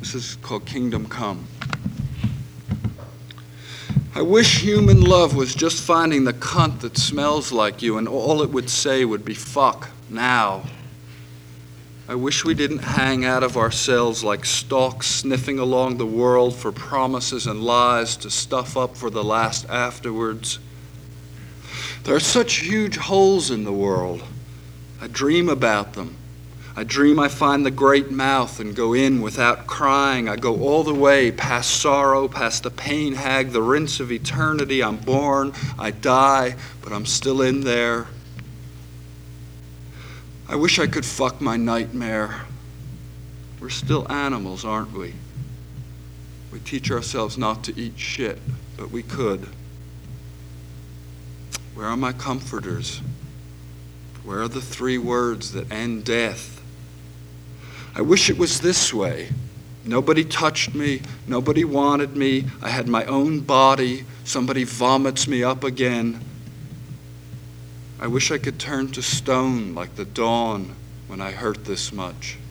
This is called Kingdom Come. I wish human love was just finding the cunt that smells like you and all it would say would be fuck, now. I wish we didn't hang out of ourselves like stalks sniffing along the world for promises and lies to stuff up for the last afterwards. There are such huge holes in the world. I dream about them. I dream I find the great mouth and go in without crying. I go all the way past sorrow, past the pain hag, the rinse of eternity. I'm born, I die, but I'm still in there. I wish I could fuck my nightmare. We're still animals, aren't we? We teach ourselves not to eat shit, but we could. Where are my comforters? Where are the 3 words that end death? I wish it was this way. Nobody touched me. Nobody wanted me. I had my own body. Somebody vomits me up again. I wish I could turn to stone like the dawn when I hurt this much.